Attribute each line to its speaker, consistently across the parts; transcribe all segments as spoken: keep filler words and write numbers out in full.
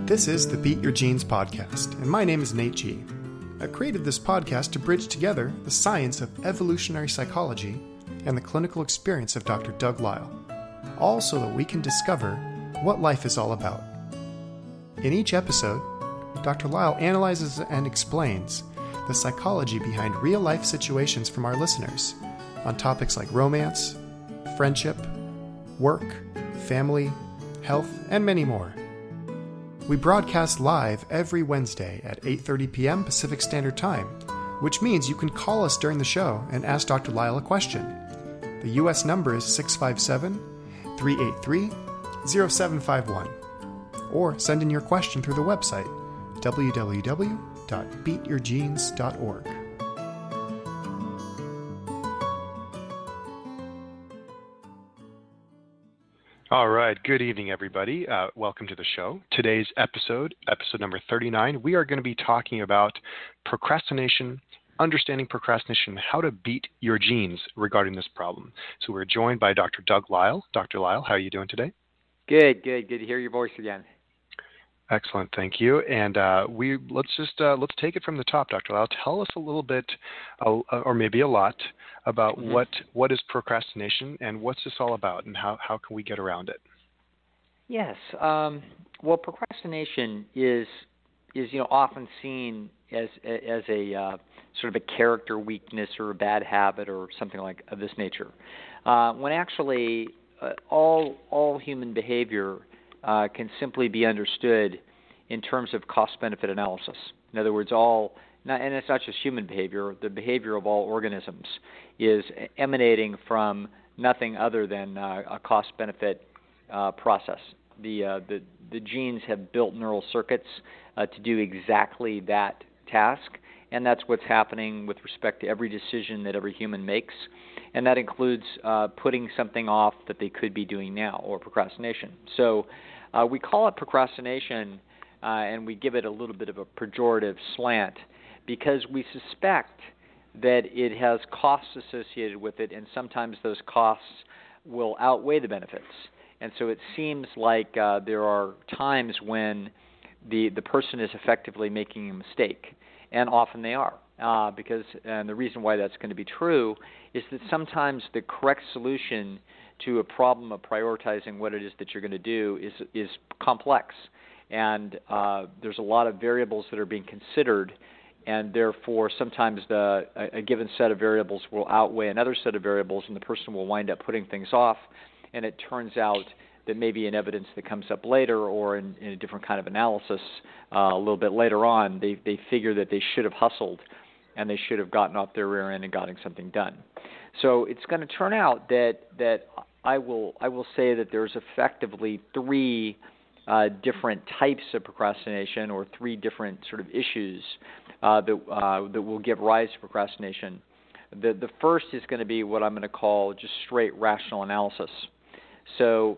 Speaker 1: This is the Beat Your Genes podcast, and my name is Nate G. I created this podcast to bridge together the science of evolutionary psychology and the clinical experience of Doctor Doug Lisle, all so that we can discover what life is all about. In each episode, Doctor Lisle analyzes and explains the psychology behind real-life situations from our listeners on topics like romance, friendship, work, family, health, and many more. We broadcast live every Wednesday at eight thirty p.m. Pacific Standard Time, which means you can call us during the show and ask Doctor Lisle a question. The U S number is six five seven, three eight three, zero seven five one. Or send in your question through the website, w w w dot beat your genes dot org. All right. Good evening, everybody. Uh, welcome to the show. Today's episode, episode number thirty-nine, we are going to be talking about procrastination, understanding procrastination, how to beat your genes regarding this problem. So we're joined by Doctor Doug Lisle. Doctor Lisle, how are you doing today?
Speaker 2: Good, good, good to hear your voice again.
Speaker 1: Excellent, thank you. And uh, we let's just uh, let's take it from the top, Doctor Lisle. Tell us a little bit, uh, or maybe a lot, about mm-hmm. what what is procrastination and what's this all about, and how, how can we get around it?
Speaker 2: Yes, um, well, procrastination is is you know often seen as as a uh, sort of a character weakness or a bad habit or something like of this nature, uh, when actually uh, all all human behavior Uh, can simply be understood in terms of cost-benefit analysis. In other words, all, not, and it's not just human behavior, the behavior of all organisms is emanating from nothing other than uh, a cost-benefit uh, process. The, uh, the, the genes have built neural circuits uh, to do exactly that task, and that's what's happening with respect to every decision that every human makes, and that includes uh, putting something off that they could be doing now, or procrastination. So uh, we call it procrastination, uh, and we give it a little bit of a pejorative slant because we suspect that it has costs associated with it, and sometimes those costs will outweigh the benefits. And so it seems like uh, there are times when the, the person is effectively making a mistake. And often they are, uh, because and the reason why that's going to be true is that sometimes the correct solution to a problem of prioritizing what it is that you're going to do is is complex, and uh, there's a lot of variables that are being considered, and therefore sometimes the a, a given set of variables will outweigh another set of variables, and the person will wind up putting things off, and it turns out that maybe in evidence that comes up later or in, in a different kind of analysis uh, a little bit later on, they, they figure that they should have hustled and they should have gotten off their rear end and gotten something done. So it's going to turn out that that I will I will say that there's effectively three uh, different types of procrastination, or three different sort of issues uh, that uh, that will give rise to procrastination. The the first is going to be what I'm going to call just straight rational analysis. So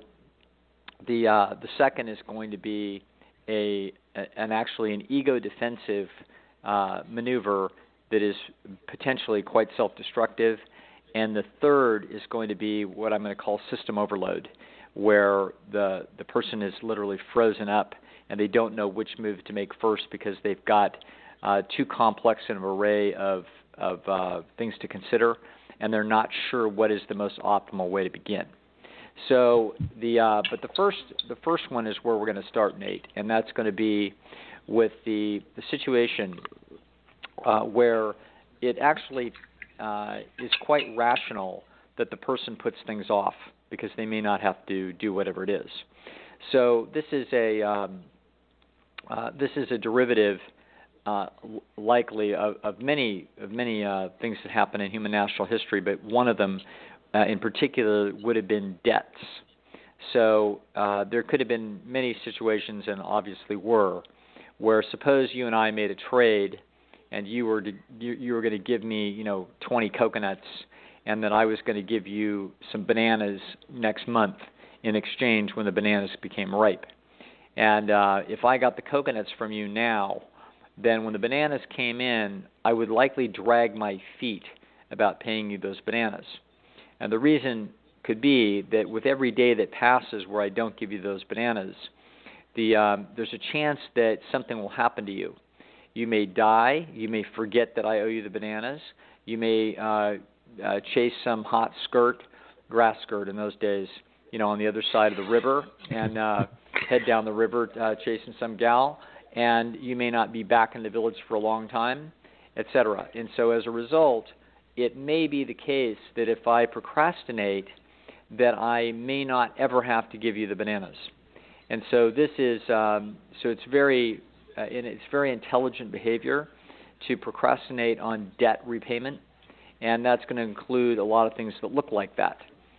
Speaker 2: The uh, the second is going to be a an actually an ego defensive uh, maneuver that is potentially quite self-destructive, and the third is going to be what I'm going to call system overload, where the the person is literally frozen up and they don't know which move to make first because they've got uh, too complex an array of of uh, things to consider, and they're not sure what is the most optimal way to begin. So the uh, but the first the first one is where we're going to start, Nate, and that's going to be with the the situation uh, where it actually uh, is quite rational that the person puts things off because they may not have to do whatever it is. So this is a um, uh, this is a derivative, uh, likely of, of many of many uh, things that happen in human natural history, but one of them. Uh, in particular, would have been debts. So uh, there could have been many situations, and obviously were, where suppose you and I made a trade, and you were to, you, you were going to give me, you know, twenty coconuts, and then I was going to give you some bananas next month in exchange when the bananas became ripe. And uh, if I got the coconuts from you now, then when the bananas came in, I would likely drag my feet about paying you those bananas. And the reason could be that with every day that passes where I don't give you those bananas, the um, there's a chance that something will happen to you. You may die. You may forget that I owe you the bananas. You may uh, uh, chase some hot skirt, grass skirt in those days, you know, on the other side of the river, and uh, head down the river uh, chasing some gal, and you may not be back in the village for a long time, et cetera. And so as a result, it may be the case that if I procrastinate, that I may not ever have to give you the bananas. And so this is, um, so it's very, uh, and it's very intelligent behavior to procrastinate on debt repayment, and that's going to include a lot of things that look like that.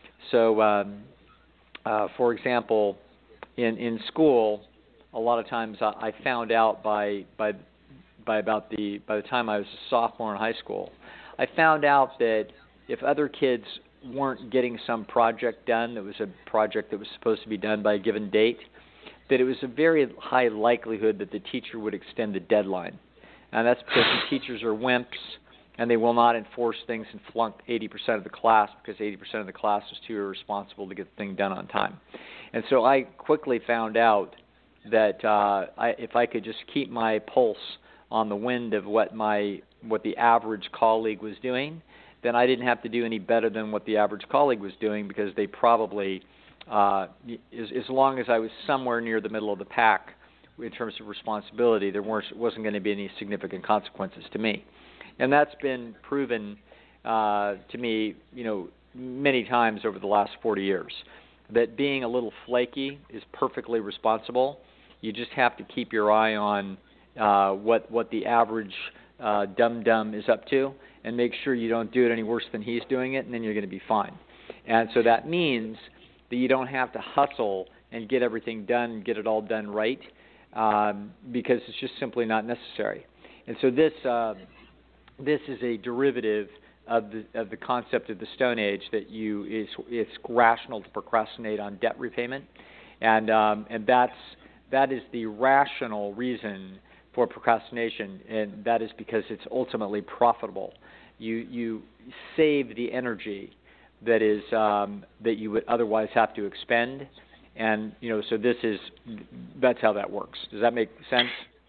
Speaker 2: So, um, uh, for example, in in school, a lot of times I, I found out by by by about the by the time I was a sophomore in high school, I found out that if other kids weren't getting some project done that was a project that was supposed to be done by a given date, that it was a very high likelihood that the teacher would extend the deadline. And that's because the teachers are wimps, and they will not enforce things and flunk eighty percent of the class because eighty percent of the class is too irresponsible to get the thing done on time. And so I quickly found out that uh, I, if I could just keep my pulse on the wind of what my what the average colleague was doing, then I didn't have to do any better than what the average colleague was doing, because they probably, uh, as, as long as I was somewhere near the middle of the pack in terms of responsibility, there weren't, wasn't going to be any significant consequences to me. And that's been proven uh, to me, you know, many times over the last forty years, that being a little flaky is perfectly responsible. You just have to keep your eye on uh, what what the average uh, dum-dum is up to, and make sure you don't do it any worse than he's doing it, and then you're going to be fine. And so that means that you don't have to hustle and get everything done, get it all done right, um, because it's just simply not necessary. And so this uh, this is a derivative of the of the concept of the Stone Age, that you is it's rational to procrastinate on debt repayment, and um, and that's that is the rational reason for procrastination, and that is because it's ultimately profitable. You you save the energy that is um, that you would otherwise have to expend, and you know so this is that's how that works. Does that make sense?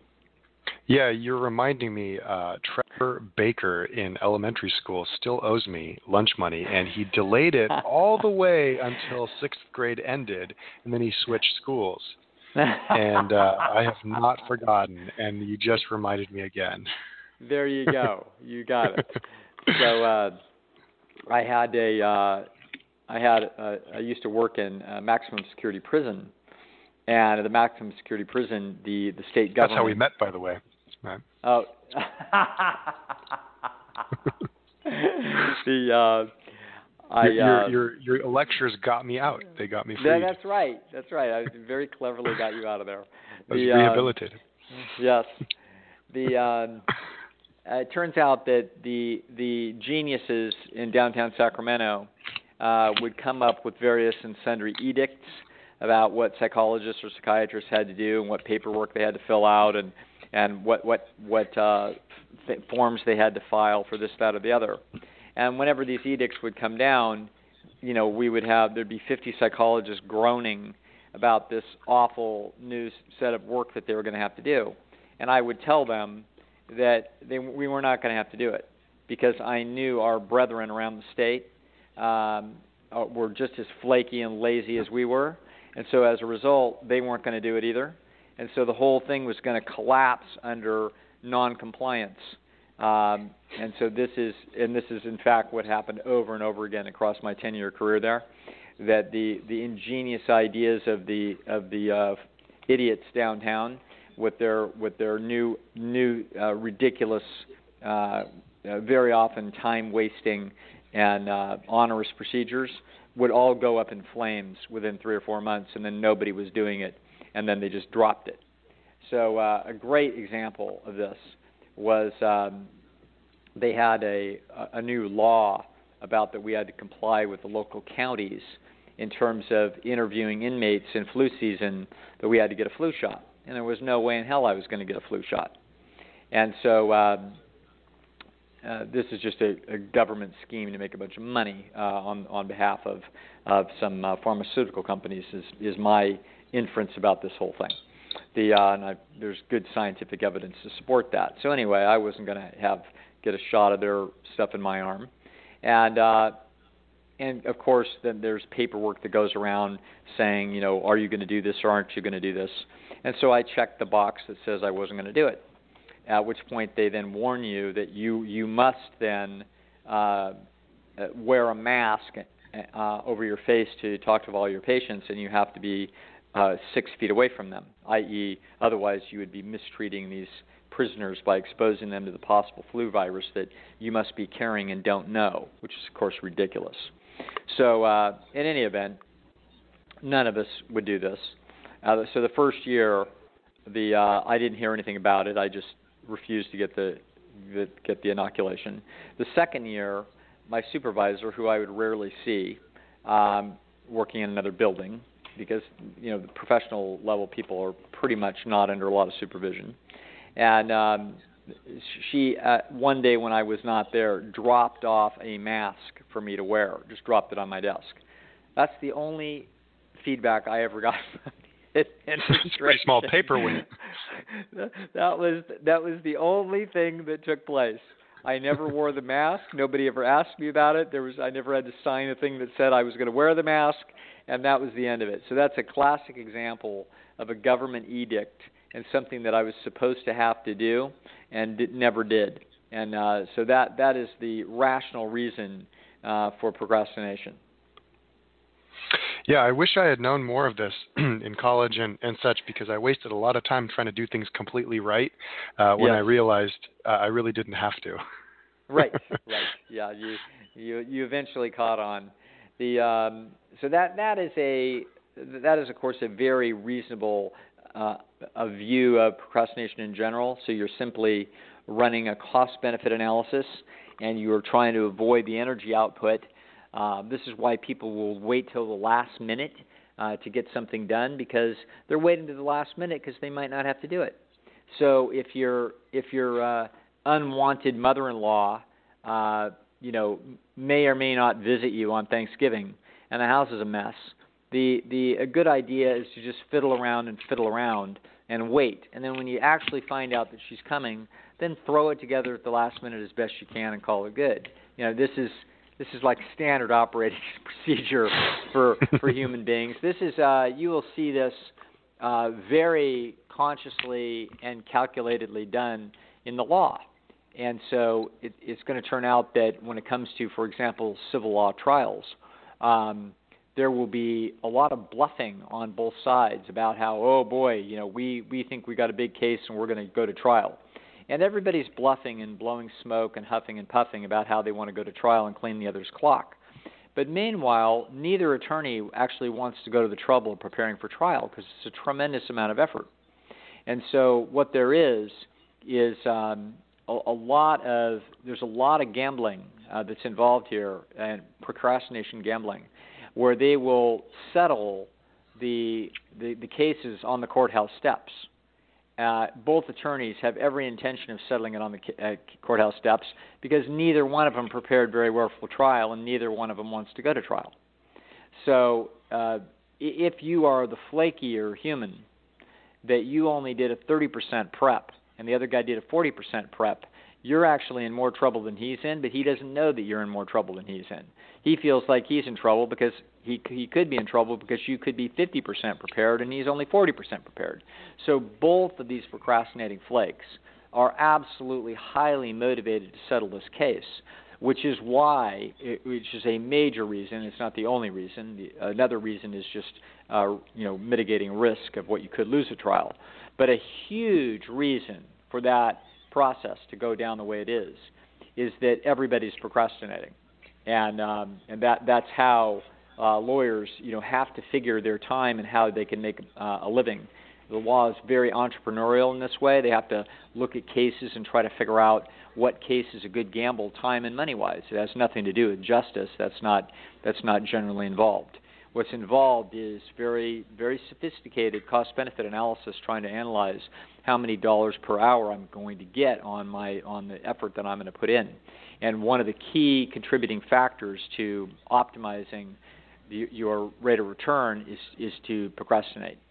Speaker 1: Yeah, you're reminding me, uh, Trevor Baker in elementary school still owes me lunch money, and he delayed it all the way until sixth grade ended, and then he switched schools. And uh, I have not forgotten, and you just reminded me again.
Speaker 2: There you go. You got it. So uh, I had a, uh, I had, a, I used to work in a maximum security prison, and at the maximum security prison, the, the state government.
Speaker 1: That's how we met, by the way. Right.
Speaker 2: Oh. the uh, I
Speaker 1: your,
Speaker 2: uh,
Speaker 1: your your your lectures got me out. They got me free.
Speaker 2: Yeah, that's right. That's right. I very cleverly got you out of there.
Speaker 1: I was
Speaker 2: the,
Speaker 1: rehabilitated.
Speaker 2: Uh, yes. The um, uh, it turns out that the the geniuses in downtown Sacramento uh, would come up with various and sundry edicts about what psychologists or psychiatrists had to do and what paperwork they had to fill out, and and what what what uh, th- forms they had to file for this, that, or the other. And whenever these edicts would come down, you know, we would have there'd be fifty psychologists groaning about this awful new set of work that they were going to have to do, and I would tell them that they, we were not going to have to do it, because I knew our brethren around the state um, were just as flaky and lazy as we were, and so as a result, they weren't going to do it either. And so the whole thing was going to collapse under non-compliance. Um, and so this is, and this is in fact what happened over and over again across my ten-year career there, that the, the ingenious ideas of the of the uh, idiots downtown with their with their new new uh, ridiculous, uh, uh, very often time-wasting and uh, onerous procedures would all go up in flames within three or four months, and then nobody was doing it. And then they just dropped it. So uh, a great example of this was um, they had a, a new law about that we had to comply with the local counties in terms of interviewing inmates in flu season, that we had to get a flu shot. And there was no way in hell I was going to get a flu shot. And so um, uh, this is just a, a government scheme to make a bunch of money uh, on, on behalf of, of some uh, pharmaceutical companies is, is my inference about this whole thing. The uh, and I, there's good scientific evidence to support that. So anyway, I wasn't going to have get a shot of their stuff in my arm, and uh, and of course then there's paperwork that goes around saying, you know, are you going to do this or aren't you going to do this? And so I checked the box that says I wasn't going to do it. At which point they then warn you that you you must then uh, wear a mask uh, over your face to talk to all your patients, and you have to be uh, six feet away from them, that is, otherwise you would be mistreating these prisoners by exposing them to the possible flu virus that you must be carrying and don't know, which is, of course, ridiculous. So uh, in any event, none of us would do this. Uh, so the first year, the uh, I didn't hear anything about it. I just refused to get the, the get the inoculation. The second year, my supervisor, who I would rarely see, um, working in another building, because you know the professional level people are pretty much not under a lot of supervision, and um, she uh, one day when I was not there dropped off a mask for me to wear, just dropped it on my desk. That's the only feedback I ever got. It's
Speaker 1: a pretty small paperweight.
Speaker 2: that was that was the only thing that took place. I never wore the mask. Nobody ever asked me about it. There was I never had to sign a thing that said I was going to wear the mask, and that was the end of it. So that's a classic example of a government edict and something that I was supposed to have to do and did, never did. And uh, so that that is the rational reason uh, for procrastination.
Speaker 1: Yeah, I wish I had known more of this in college and, and such, because I wasted a lot of time trying to do things completely right uh, when yes. I realized uh, I really didn't have to.
Speaker 2: Right, right. Yeah, you you you eventually caught on. The um, so that that is a that is of course a very reasonable uh, a view of procrastination in general. So you're simply running a cost-benefit analysis, and you are trying to avoid the energy output. Uh, this is why people will wait till the last minute uh, to get something done, because they're waiting to the last minute because they might not have to do it. So if your if your uh, unwanted mother-in-law, uh, you know, may or may not visit you on Thanksgiving, and the house is a mess, the the a good idea is to just fiddle around and fiddle around and wait. And then when you actually find out that she's coming, then throw it together at the last minute as best you can and call it good. You know, this is. This is like standard operating procedure for, for human beings. This is uh, you will see this uh, very consciously and calculatedly done in the law. And so it, it's going to turn out that when it comes to, for example, civil law trials, um, there will be a lot of bluffing on both sides about how, oh boy, you know, we, we think we got a big case and we're going to go to trial. And everybody's bluffing and blowing smoke and huffing and puffing about how they want to go to trial and clean the other's clock. But meanwhile, neither attorney actually wants to go to the trouble of preparing for trial, because it's a tremendous amount of effort. And so what there is is um, a, a lot of there's a lot of gambling uh, that's involved here, and procrastination gambling, where they will settle the the, the cases on the courthouse steps. Uh, both attorneys have every intention of settling it on the uh, courthouse steps, because neither one of them prepared very well for trial, and neither one of them wants to go to trial. So uh, if you are the flakier human, that you only did a thirty percent prep and the other guy did a forty percent prep, you're actually in more trouble than he's in, but he doesn't know that you're in more trouble than he's in. He feels like he's in trouble because he he could be in trouble because you could be fifty percent prepared and he's only forty percent prepared. So both of these procrastinating flakes are absolutely highly motivated to settle this case, which is why, it, which is a major reason. It's not the only reason. The, another reason is just uh, you know mitigating risk of what you could lose a trial. But a huge reason for that process to go down the way it is is that everybody's procrastinating, and um, and that that's how uh, lawyers you know have to figure their time and how they can make uh, a living. The law is very entrepreneurial in this way. They have to look at cases and try to figure out what case is a good gamble, time and money-wise. It has nothing to do with justice. That's not that's not generally involved. What's involved is very, very sophisticated cost-benefit analysis, trying to analyze how many dollars per hour I'm going to get on my on the effort that I'm going to put in. And one of the key contributing factors to optimizing the, your rate of return is is to procrastinate.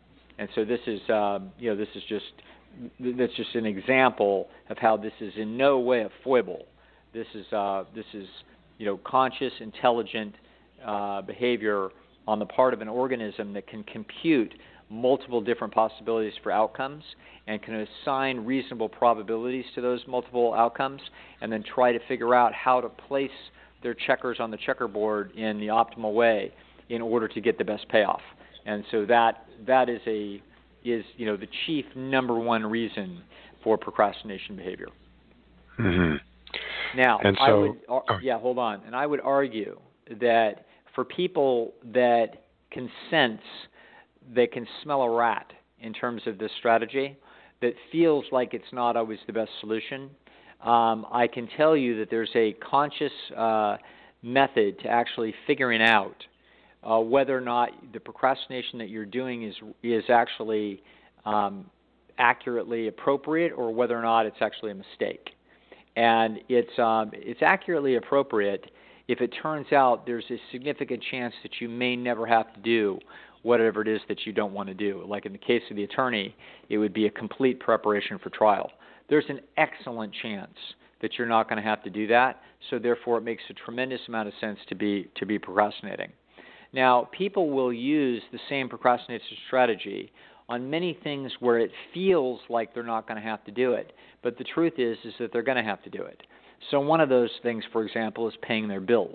Speaker 2: And so this is, um, you know, this is just that's just an example of how this is in no way a foible. This is uh, this is you know conscious, intelligent uh, behavior on the part of an organism that can compute multiple different possibilities for outcomes and can assign reasonable probabilities to those multiple outcomes, and then try to figure out how to place their checkers on the checkerboard in the optimal way in order to get the best payoff. And so that that is a is you know the chief number one reason for procrastination behavior.
Speaker 1: Mm-hmm.
Speaker 2: Now,
Speaker 1: and so,
Speaker 2: I would uh,
Speaker 1: oh.
Speaker 2: yeah, hold on, and I would argue that for people that can sense, they can smell a rat in terms of this strategy, that feels like it's not always the best solution. Um, I can tell you that there's a conscious uh, method to actually figuring out uh, whether or not the procrastination that you're doing is is actually um, accurately appropriate, or whether or not it's actually a mistake. And it's um, it's accurately appropriate if it turns out there's a significant chance that you may never have to do whatever it is that you don't want to do. Like in the case of the attorney, it would be a complete preparation for trial. There's an excellent chance that you're not going to have to do that, so therefore it makes a tremendous amount of sense to be to be procrastinating. Now, people will use the same procrastination strategy on many things where it feels like they're not going to have to do it, but the truth is is that they're going to have to do it. So one of those things, for example, is paying their bills.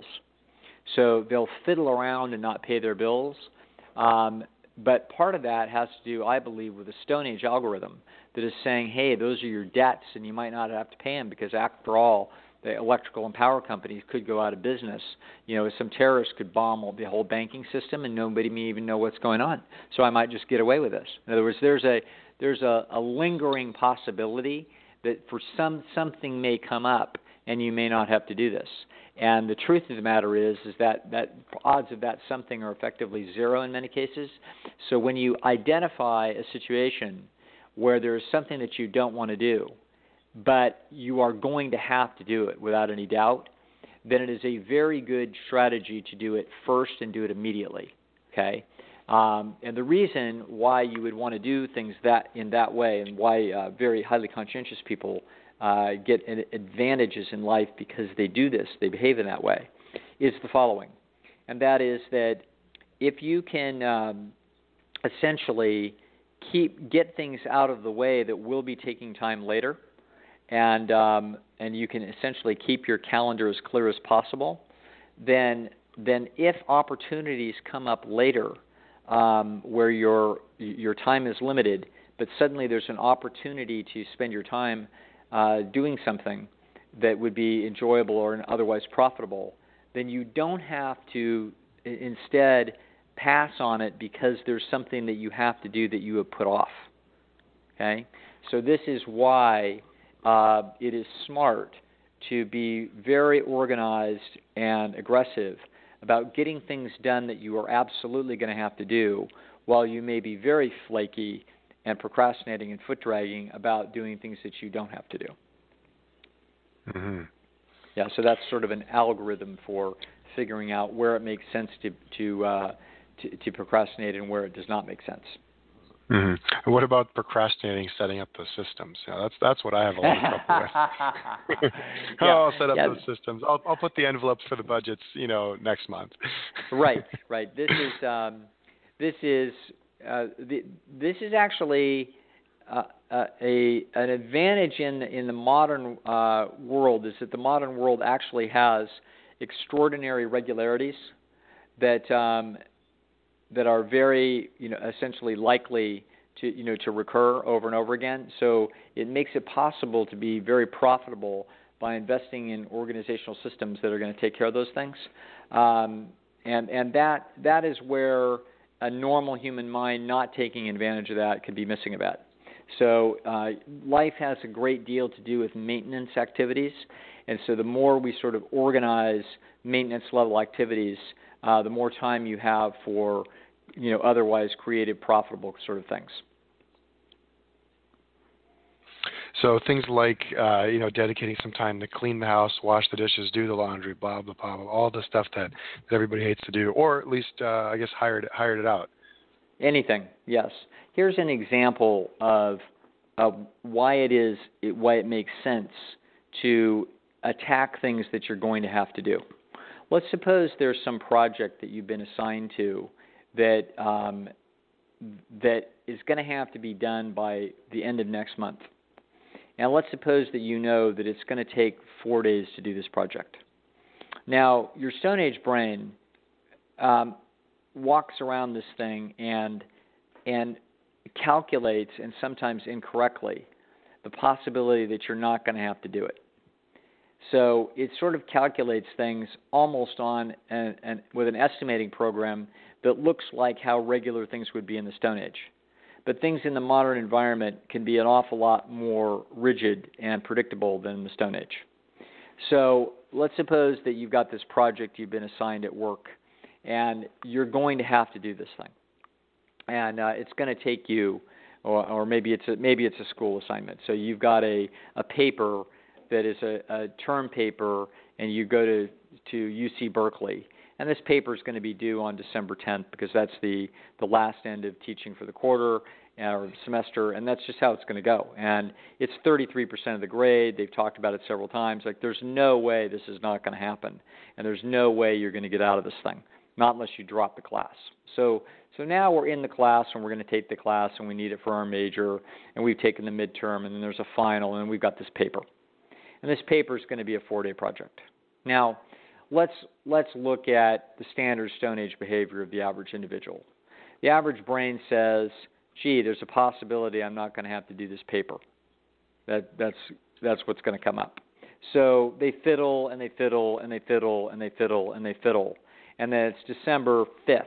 Speaker 2: So they'll fiddle around and not pay their bills, um, but part of that has to do, I believe, with a Stone Age algorithm that is saying, hey, those are your debts and you might not have to pay them because, after all, the electrical and power companies could go out of business. You know, some terrorists could bomb the whole banking system and nobody may even know what's going on. So I might just get away with this. In other words, there's a there's a, a lingering possibility that for some something may come up and you may not have to do this. And the truth of the matter is, is that, that odds of that something are effectively zero in many cases. So when you identify a situation where there is something that you don't want to do, but you are going to have to do it without any doubt, then it is a very good strategy to do it first and do it immediately. Okay, um, and the reason why you would want to do things that in that way, and why uh, very highly conscientious people uh, get advantages in life because they do this, they behave in that way, is the following, and that is that if you can um, essentially keep get things out of the way that will be taking time later, and um, and you can essentially keep your calendar as clear as possible, then then if opportunities come up later um, where your your time is limited, but suddenly there's an opportunity to spend your time uh, doing something that would be enjoyable or otherwise profitable, then you don't have to instead pass on it because there's something that you have to do that you have put off. Okay, so this is why uh, it is smart to be very organized and aggressive about getting things done that you are absolutely going to have to do, while you may be very flaky and procrastinating and foot dragging about doing things that you don't have to do.
Speaker 1: Mm-hmm.
Speaker 2: Yeah, so that's sort of an algorithm for figuring out where it makes sense to to uh, to, to procrastinate and where it does not make sense.
Speaker 1: Mm-hmm. And what about procrastinating setting up the systems? You know, that's that's what I have a lot of trouble with. oh,
Speaker 2: yeah,
Speaker 1: I'll set up
Speaker 2: yeah.
Speaker 1: those systems. I'll I'll put the envelopes for the budgets, you know, next month.
Speaker 2: right, right. This is um, this is uh, the, this is actually uh, uh, a an advantage in in the modern uh, world, is that the modern world actually has extraordinary regularities that um, that are very, you know, essentially likely to, you know, to recur over and over again. So it makes it possible to be very profitable by investing in organizational systems that are going to take care of those things. Um, and and that that is where a normal human mind not taking advantage of that could be missing a bet. So uh, life has a great deal to do with maintenance activities. And so the more we sort of organize maintenance level activities, uh, the more time you have for, you know, otherwise creative, profitable sort of things.
Speaker 1: So things like, uh, you know, dedicating some time to clean the house, wash the dishes, do the laundry, blah, blah, blah, blah, all the stuff that, that everybody hates to do, or at least, uh, I guess, hired, hired it out.
Speaker 2: Anything, yes. Here's an example of, of why it is it, why it makes sense to attack things that you're going to have to do. Let's suppose there's some project that you've been assigned to that um, that is going to have to be done by the end of next month. And let's suppose that you know that it's going to take four days to do this project. Now, your Stone Age brain um, walks around this thing and and calculates, and sometimes incorrectly, the possibility that you're not going to have to do it. So it sort of calculates things almost on an, an, with an estimating program that looks like how regular things would be in the Stone Age. But things in the modern environment can be an awful lot more rigid and predictable than in the Stone Age. So let's suppose that you've got this project you've been assigned at work, and you're going to have to do this thing. And uh, it's going to take you, or, or maybe it's a, maybe it's a school assignment. So you've got a, a paper that is a, a term paper, and you go to, to U C Berkeley. And this paper is going to be due on December tenth because that's the, the last end of teaching for the quarter or semester, and that's just how it's going to go. And it's thirty-three percent of the grade. They've talked about it several times. Like, there's no way this is not going to happen, and there's no way you're going to get out of this thing, not unless you drop the class. So so now we're in the class, and we're going to take the class, and we need it for our major, and we've taken the midterm, and then there's a final, and we've got this paper. And this paper is going to be a four-day project. Now, let's let's look at the standard Stone Age behavior of the average individual. The average brain says, gee, there's a possibility I'm not going to have to do this paper. That that's that's what's going to come up. So they fiddle and they fiddle and they fiddle and they fiddle and they fiddle. And then it's December fifth,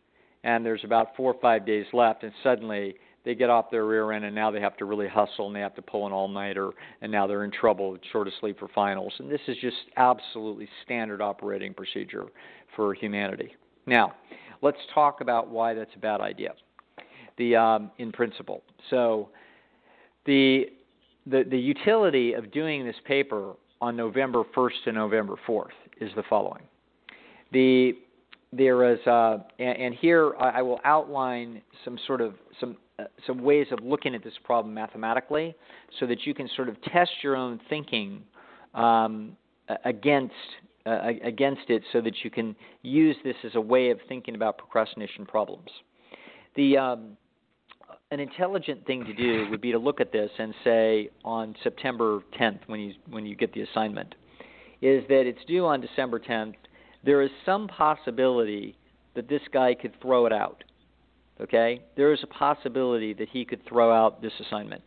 Speaker 2: and there's about four or five days left, and suddenly they get off their rear end, and now they have to really hustle, and they have to pull an all-nighter, and now they're in trouble, short of sleep for finals. And this is just absolutely standard operating procedure for humanity. Now, let's talk about why that's a bad idea, the um, in principle. So the, the, the utility of doing this paper on November first to November fourth is the following. The, there is, uh, and, and here I, I will outline some sort of, some some ways of looking at this problem mathematically so that you can sort of test your own thinking um, against uh, against it so that you can use this as a way of thinking about procrastination problems. The um, an intelligent thing to do would be to look at this and say on September tenth when you when you get the assignment is that it's due on December tenth. There is some possibility that this guy could throw it out. Okay, there is a possibility that he could throw out this assignment.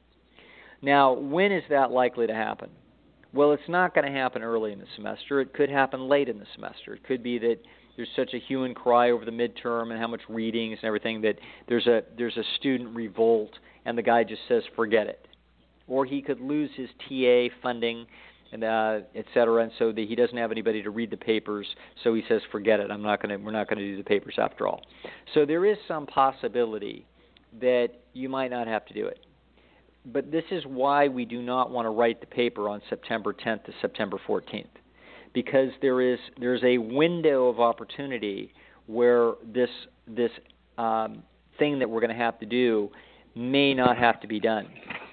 Speaker 2: Now, when is that likely to happen? Well, it's not going to happen early in the semester. It could happen late in the semester. It could be that there's such a hue and cry over the midterm and how much readings and everything that there's a there's a student revolt and the guy just says forget it. Or he could lose his T A funding and uh, et cetera, and so that he doesn't have anybody to read the papers, so he says, forget it, I'm not going to, we're not going to do the papers after all. So there is some possibility that you might not have to do it. But this is why we do not want to write the paper on September tenth to September fourteenth, because there is there's a window of opportunity where this this um, thing that we're going to have to do may not have to be done.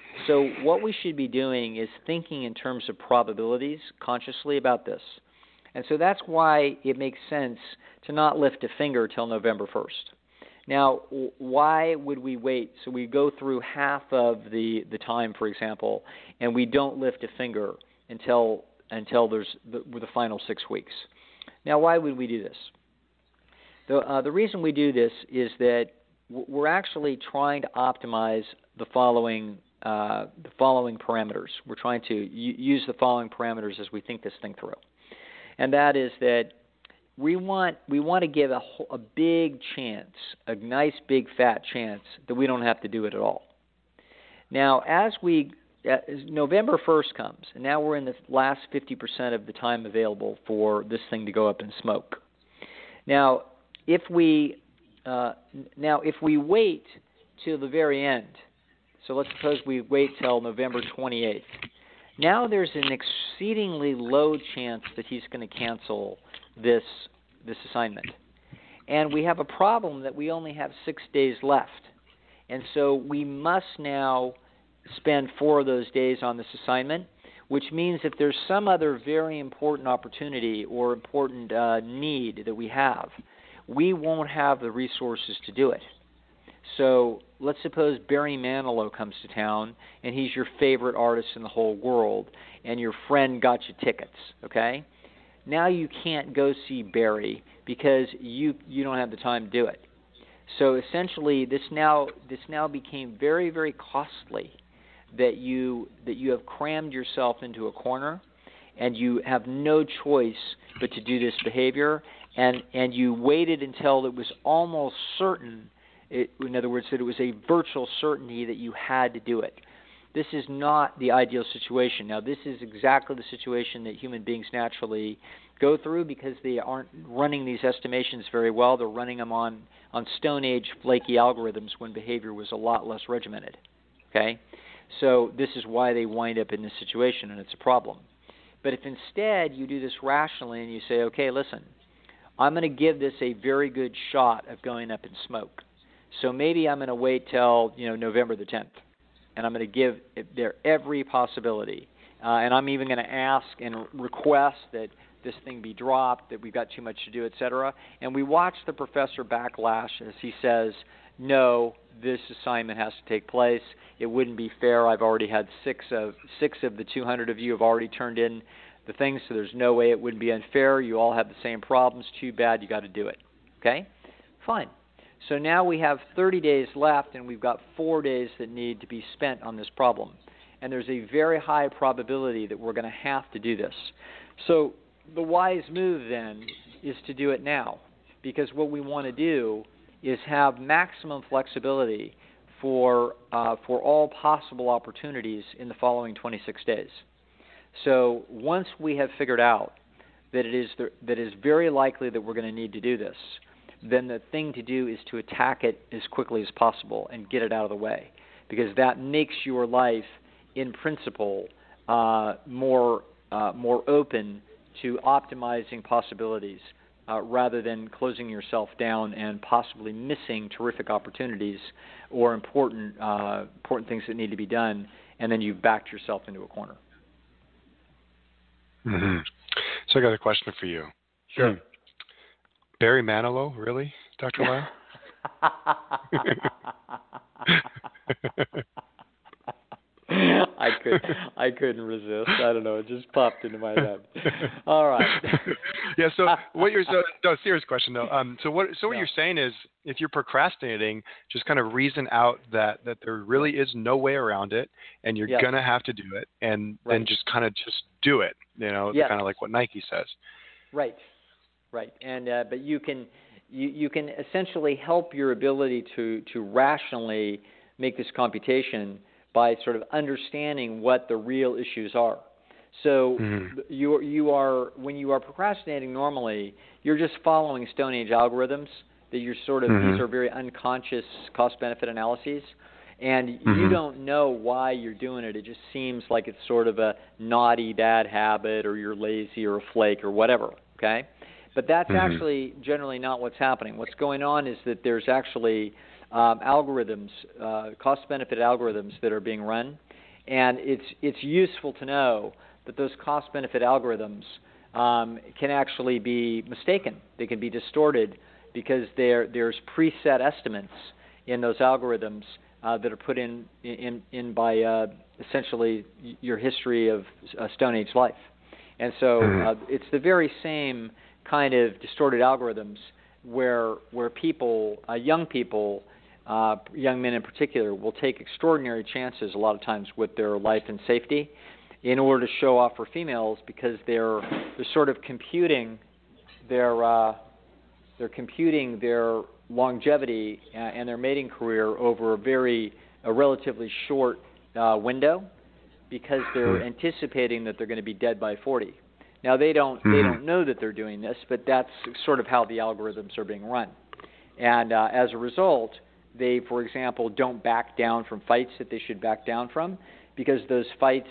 Speaker 2: So what we should be doing is thinking in terms of probabilities consciously about this. And so that's why it makes sense to not lift a finger till November first. Now, why would we wait? So we go through half of the, the time, for example, and we don't lift a finger until until there's the, the final six weeks. Now, why would we do this? The, uh, the reason we do this is that we're actually trying to optimize the following Uh, the following parameters. We're trying to u- use the following parameters as we think this thing through, and that is that we want we want to give a, a big chance, a nice big fat chance that we don't have to do it at all. Now, as we as November first comes, and now we're in the last fifty percent of the time available for this thing to go up in smoke. Now, if we uh, now if we wait till the very end. So let's suppose we wait till November twenty-eighth. Now there's an exceedingly low chance that he's going to cancel this this assignment. And we have a problem that we only have six days left. And so we must now spend four of those days on this assignment, which means if there's some other very important opportunity or important uh, need that we have, we won't have the resources to do it. So let's suppose Barry Manilow comes to town, and he's your favorite artist in the whole world, and your friend got you tickets, okay? Now you can't go see Barry because you you don't have the time to do it. So essentially, this now this now became very, very costly that you that you have crammed yourself into a corner, and you have no choice but to do this behavior, and and you waited until it was almost certain. It, in other words, that it was a virtual certainty that you had to do it. This is not the ideal situation. Now, this is exactly the situation that human beings naturally go through because they aren't running these estimations very well. They're running them on, on Stone Age flaky algorithms when behavior was a lot less regimented. Okay? So this is why they wind up in this situation, and it's a problem. But if instead you do this rationally and you say, okay, listen, I'm going to give this a very good shot of going up in smoke. So maybe I'm going to wait till, you know, November the tenth, and I'm going to give there every possibility. Uh, and I'm even going to ask and request that this thing be dropped, that we've got too much to do, et cetera. And we watch the professor backlash as he says, no, this assignment has to take place. It wouldn't be fair. I've already had six of six of the two hundred of you have already turned in the things, so there's no way it wouldn't be unfair. You all have the same problems. Too bad. You got to do it. Okay? Fine. So now we have thirty days left, and we've got four days that need to be spent on this problem. And there's a very high probability that we're going to have to do this. So the wise move then is to do it now, because what we want to do is have maximum flexibility for uh, for all possible opportunities in the following twenty-six days. So once we have figured out that it is the, that it is very likely that we're going to need to do this, then the thing to do is to attack it as quickly as possible and get it out of the way, because that makes your life, in principle, uh, more uh, more open to optimizing possibilities uh, rather than closing yourself down and possibly missing terrific opportunities or important uh, important things that need to be done, and then you've backed yourself into a corner.
Speaker 3: Mm-hmm. So I got a question for you.
Speaker 2: Sure.
Speaker 3: Barry Manilow, really, Doctor Lyle?
Speaker 2: I could, I couldn't resist. I don't know. It just popped into my head. All right.
Speaker 3: Yeah. So what you're so no serious question though. Um. So what so what
Speaker 2: yeah.
Speaker 3: you're saying is, if you're procrastinating, just kind of reason out that that there really is no way around it, and you're
Speaker 2: yes.
Speaker 3: gonna have to do it, and
Speaker 2: right.
Speaker 3: then just kind of just do it. You know,
Speaker 2: yes.
Speaker 3: kind of like what Nike says.
Speaker 2: Right. Right. And uh, but you can you you can essentially help your ability to to rationally make this computation by sort of understanding what the real issues are. So mm-hmm. you you are when you are procrastinating normally, you're just following Stone Age algorithms that you're sort of mm-hmm. these are very unconscious cost-benefit analyses, and mm-hmm. you don't know why you're doing it. It just seems like it's sort of a naughty bad habit, or you're lazy or a flake or whatever. Okay, but that's mm-hmm. actually generally not what's happening. What's going on is that there's actually Um, algorithms, uh, cost-benefit algorithms that are being run, and it's it's useful to know that those cost-benefit algorithms um, can actually be mistaken. They can be distorted because there there's preset estimates in those algorithms uh, that are put in in, in by uh, essentially your history of uh, Stone Age life, and so uh, it's the very same kind of distorted algorithms where where people, uh, young people. Uh, young men in particular, will take extraordinary chances a lot of times with their life and safety in order to show off for females, because they're they're sort of computing their uh, they're computing their longevity and their mating career over a very a relatively short uh, window, because they're anticipating that they're going to be dead by forty. Now they don't mm-hmm. they don't know that they're doing this, but that's sort of how the algorithms are being run, and uh, as a result, they, for example, don't back down from fights that they should back down from, because those fights,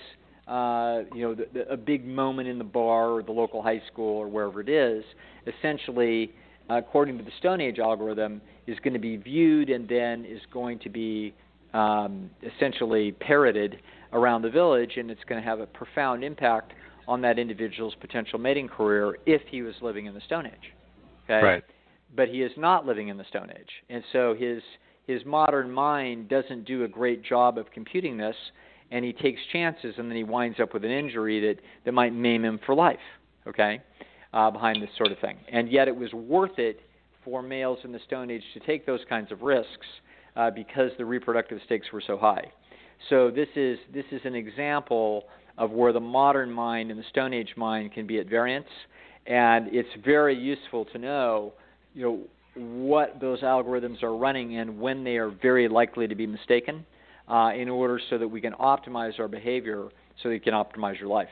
Speaker 2: uh, you know, the, the, a big moment in the bar or the local high school or wherever it is, essentially according to the Stone Age algorithm, is going to be viewed and then is going to be um, essentially parroted around the village, and it's going to have a profound impact on that individual's potential mating career if he was living in the Stone Age. Okay?
Speaker 3: Right.
Speaker 2: But he is not living in the Stone Age, and so his his modern mind doesn't do a great job of computing this, and he takes chances, and then he winds up with an injury that, that might maim him for life, okay, uh, behind this sort of thing. And yet it was worth it for males in the Stone Age to take those kinds of risks uh, because the reproductive stakes were so high. So this is this is an example of where the modern mind and the Stone Age mind can be at variance, and it's very useful to know, you know, what those algorithms are running and when they are very likely to be mistaken, uh, in order so that we can optimize our behavior so that you can optimize your life.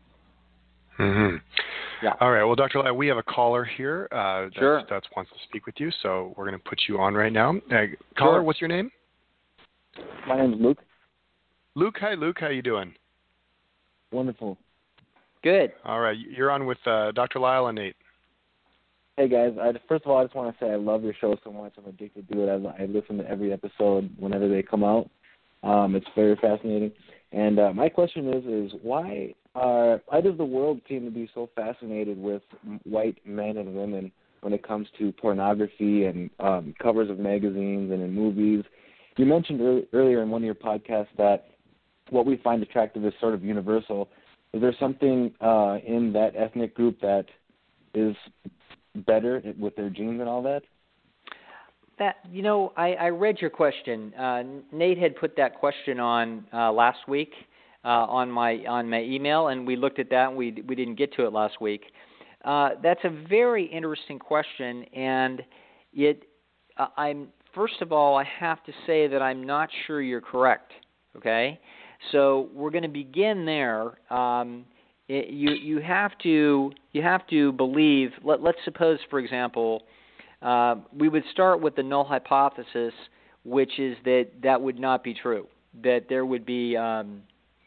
Speaker 3: Mm-hmm.
Speaker 2: Yeah.
Speaker 3: All right. Well, Doctor Lyle, we have a caller here uh, that
Speaker 2: Sure.
Speaker 3: that's wants to speak with you, so we're going to put you on right now. Uh, caller,
Speaker 2: Sure.
Speaker 3: what's your name?
Speaker 4: My name's Luke.
Speaker 3: Luke. Hi, Luke. How you doing?
Speaker 4: Wonderful.
Speaker 2: Good.
Speaker 3: All right. You're on with uh, Doctor Lyle and Nate.
Speaker 4: Hey guys, I, first of all, I just want to say I love your show so much. I'm addicted to it. I, I listen to every episode whenever they come out. Um, it's very fascinating. And uh, my question is, is why are why does the world seem to be so fascinated with white men and women when it comes to pornography and um, covers of magazines and in movies? You mentioned early, earlier in one of your podcasts that what we find attractive is sort of universal. Is there something uh, in that ethnic group that is better with their genes and all that?
Speaker 2: That you know, I, I read your question. Uh, Nate had put that question on uh, last week uh, on my on my email, and we looked at that, and we we didn't get to it last week. Uh, that's a very interesting question, and it. Uh, I'm first of all, I have to say that I'm not sure you're correct. Okay, so we're going to begin there. Um, it, you you have to you have to believe. Let, let's suppose, for example. Uh, we would start with the null hypothesis, which is that that would not be true. That there would be um,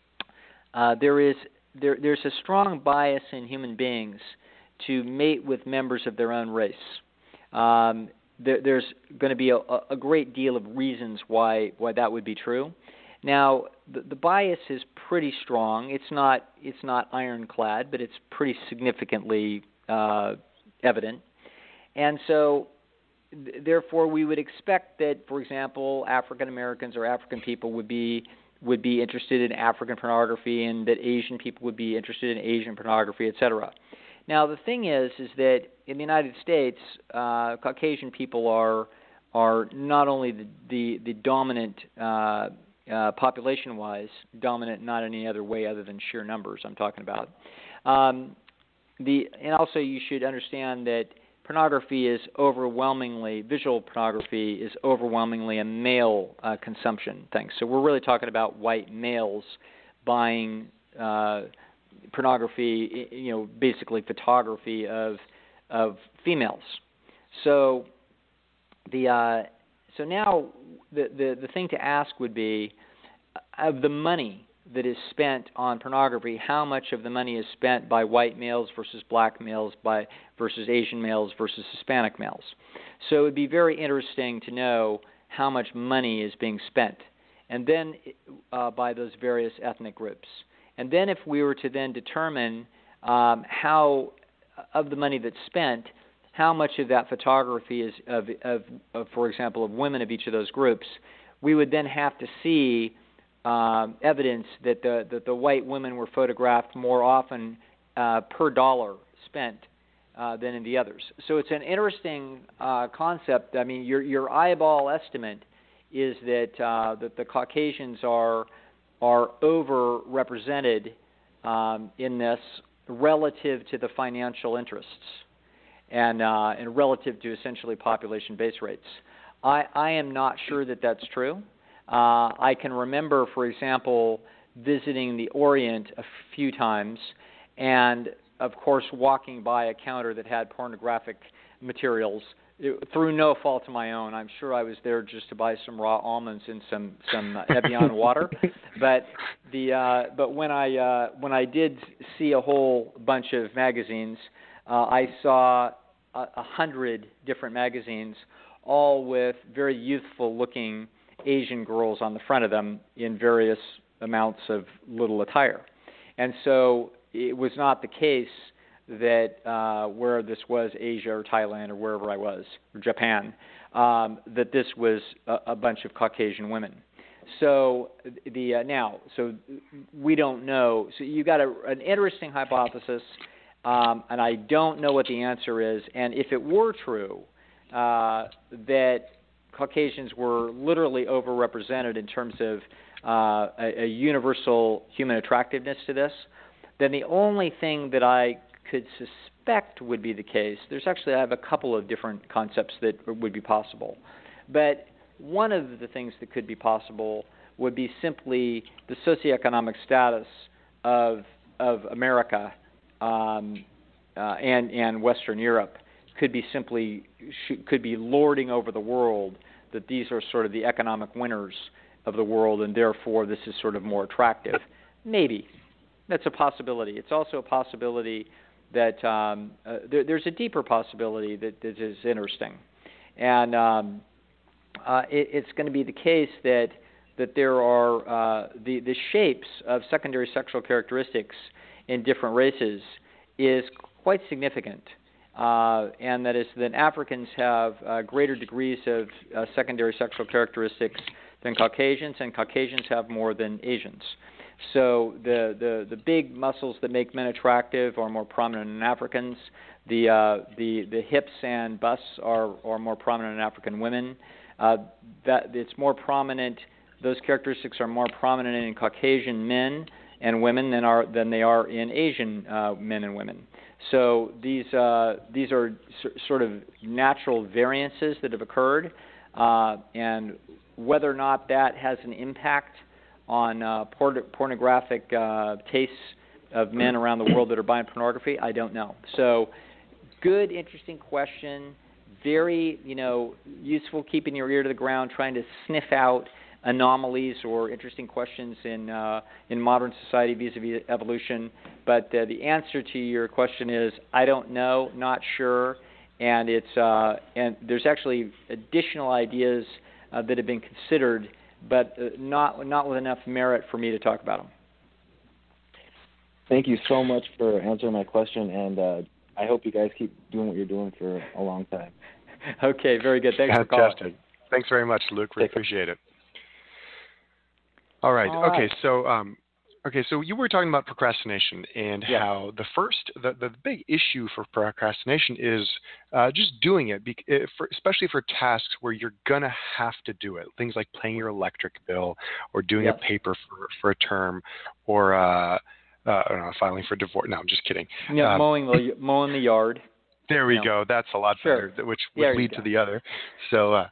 Speaker 2: uh, there is there there's a strong bias in human beings to mate with members of their own race. Um, there, there's going to be a, a great deal of reasons why why that would be true. Now, the, the bias is pretty strong. It's not it's not ironclad, but it's pretty significantly uh, evident. And so, th- therefore, we would expect that, for example, African Americans or African people would be would be interested in African pornography, and that Asian people would be interested in Asian pornography, et cetera. Now, the thing is, is that in the United States, uh, Caucasian people are are not only the the, the dominant uh, uh, population-wise, dominant not in any other way other than sheer numbers. I'm talking about. Um, the and also you should understand that. Pornography is overwhelmingly, visual pornography is overwhelmingly a male uh, consumption thing. So we're really talking about white males buying uh, pornography, you know, basically photography of of females. So the uh, so now the, the the thing to ask would be, of the money that is spent on pornography, how much of the money is spent by white males versus black males by versus Asian males versus Hispanic males. So it would be very interesting to know how much money is being spent, and then uh, by those various ethnic groups. And then if we were to then determine um, how, of the money that's spent, how much of that photography is of, of, of, for example, of women of each of those groups, we would then have to see Um, evidence that the that the white women were photographed more often uh, per dollar spent uh, than in the others. So it's an interesting uh, concept. I mean, your your eyeball estimate is that uh, that the Caucasians are are overrepresented um, in this relative to the financial interests and uh, and relative to essentially population base rates. I, I am not sure that that's true. Uh, I can remember, for example, visiting the Orient a few times and, of course, walking by a counter that had pornographic materials it, through no fault of my own. I'm sure I was there just to buy some raw almonds and some, some Evian water. But the uh, but when I uh, when I did see a whole bunch of magazines, uh, I saw a, a hundred different magazines, all with very youthful-looking Asian girls on the front of them in various amounts of little attire. And so it was not the case that uh, where this was Asia or Thailand or wherever I was, or Japan, um, that this was a, a bunch of Caucasian women. So the uh, now, so we don't know. So you got a, an interesting hypothesis, um, and I don't know what the answer is. And if it were true uh, that Caucasians were literally overrepresented in terms of uh, a, a universal human attractiveness to this, then the only thing that I could suspect would be the case, there's actually, I have a couple of different concepts that would be possible. But one of the things that could be possible would be simply the socioeconomic status of of America um, uh, and and Western Europe could be simply could be lording over the world, that these are sort of the economic winners of the world, and therefore this is sort of more attractive. Maybe. That's a possibility. It's also a possibility that um, uh, there, there's a deeper possibility that, that is interesting. And um, uh, it, it's going to be the case that that there are uh, the, the shapes of secondary sexual characteristics in different races is quite significant. Uh, and that is that Africans have uh, greater degrees of uh, secondary sexual characteristics than Caucasians, and Caucasians have more than Asians. So the, the, the big muscles that make men attractive are more prominent in Africans. The uh, the the hips and busts are, are more prominent in African women. Uh, that it's more prominent. Those characteristics are more prominent in Caucasian men and women than are than they are in Asian uh, men and women. So these uh, these are s- sort of natural variances that have occurred, uh, and whether or not that has an impact on uh, por- pornographic uh, tastes of men around the world that are buying pornography, I don't know. So, good, interesting question. Very, you know, useful keeping your ear to the ground, trying to sniff out anomalies or interesting questions in uh, in modern society vis-a-vis evolution. But uh, the answer to your question is I don't know, not sure, and it's uh, and there's actually additional ideas uh, that have been considered, but uh, not not with enough merit for me to talk about them.
Speaker 4: Thank you so much for answering my question, and uh, I hope you guys keep doing what you're doing for a long time.
Speaker 2: Okay, very good. Thanks for calling.
Speaker 3: Fantastic. Thanks very much, Luke. We
Speaker 4: Take
Speaker 3: appreciate it. All right.
Speaker 2: All right.
Speaker 3: Okay. So, um, okay. So you were talking about procrastination and
Speaker 2: Yes.
Speaker 3: how the first, the, the big issue for procrastination is uh, just doing it, be, uh, for, especially for tasks where you're gonna have to do it. Things like paying your electric bill, or doing
Speaker 2: Yes.
Speaker 3: a paper for for a term, or uh, uh, I don't know, filing for divorce. No, I'm just kidding.
Speaker 2: Yeah,
Speaker 3: Um,
Speaker 2: mowing the mowing the yard.
Speaker 3: There we
Speaker 2: No.
Speaker 3: go. That's a lot
Speaker 2: Sure.
Speaker 3: better, which would
Speaker 2: There you
Speaker 3: lead
Speaker 2: go.
Speaker 3: to the other. So. Uh,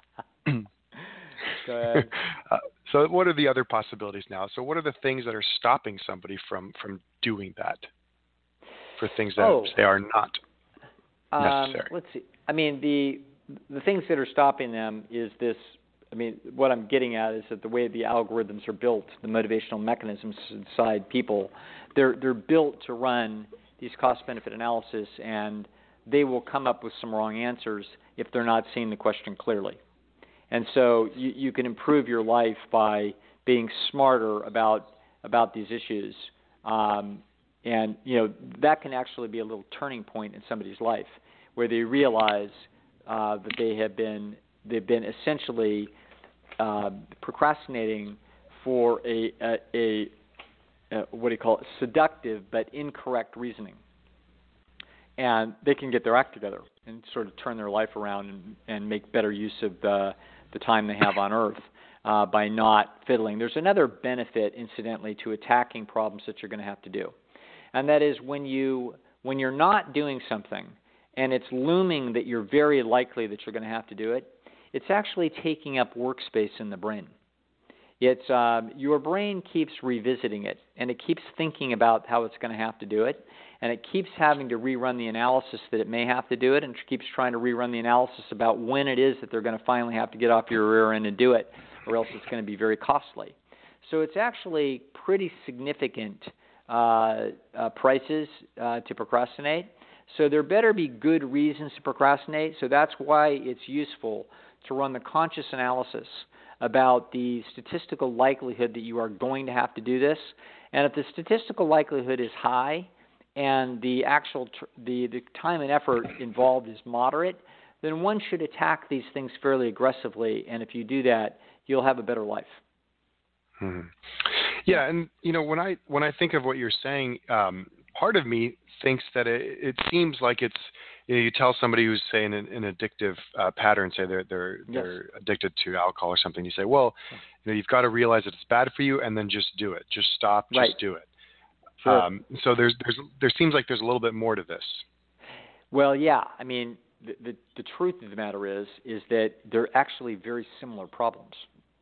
Speaker 2: Go ahead.
Speaker 3: uh, so what are the other possibilities now? So what are the things that are stopping somebody from, from doing that for things that
Speaker 2: Oh.
Speaker 3: they are not
Speaker 2: Um,
Speaker 3: necessary?
Speaker 2: let's see. I mean, the the things that are stopping them is this. I mean, what I'm getting at is that the way the algorithms are built, the motivational mechanisms inside people, they're they're built to run these cost-benefit analysis, and they will come up with some wrong answers if they're not seeing the question clearly. And so you, you can improve your life by being smarter about about these issues, um, and you know that can actually be a little turning point in somebody's life where they realize uh, that they have been they've been essentially uh, procrastinating for a, a, a, a what do you call it, seductive but incorrect reasoning, and they can get their act together and sort of turn their life around and, and make better use of the the time they have on Earth uh, by not fiddling. There's another benefit, incidentally, to attacking problems that you're going to have to do, and that is when you when you're not doing something and it's looming that you're very likely that you're going to have to do it, it's actually taking up workspace in the brain. It's um, your brain keeps revisiting it, and it keeps thinking about how it's going to have to do it, and it keeps having to rerun the analysis that it may have to do it, and it keeps trying to rerun the analysis about when it is that they're going to finally have to get off your rear end and do it, or else it's going to be very costly. So it's actually pretty significant uh, uh, prices uh, to procrastinate. So there better be good reasons to procrastinate. So that's why it's useful to run the conscious analysis about the statistical likelihood that you are going to have to do this. And if the statistical likelihood is high and the actual tr- the, the time and effort involved is moderate, then one should attack these things fairly aggressively. And if you do that, you'll have a better life.
Speaker 3: Hmm. Yeah, and you know, when I when I think of what you're saying, um, part of me thinks that it, it seems like it's you know, you tell somebody who's say in an, an addictive uh, pattern, say they're they're
Speaker 2: Yes.
Speaker 3: they're addicted to alcohol or something. You say, well, you know, you've got to realize that it's bad for you, and then just do it. Just stop.
Speaker 2: Right.
Speaker 3: Just do it.
Speaker 2: Sure.
Speaker 3: Um, so there's there's there seems like there's a little bit more to this.
Speaker 2: Well, yeah. I mean, the, the the truth of the matter is is that they're actually very similar problems.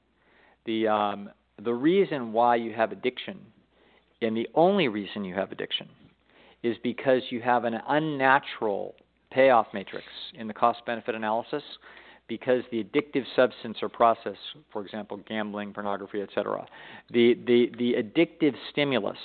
Speaker 2: The um, the reason why you have addiction, and the only reason you have addiction, is because you have an unnatural payoff matrix in the cost-benefit analysis, because the addictive substance or process, for example, gambling, pornography, et cetera, the, the, the addictive stimulus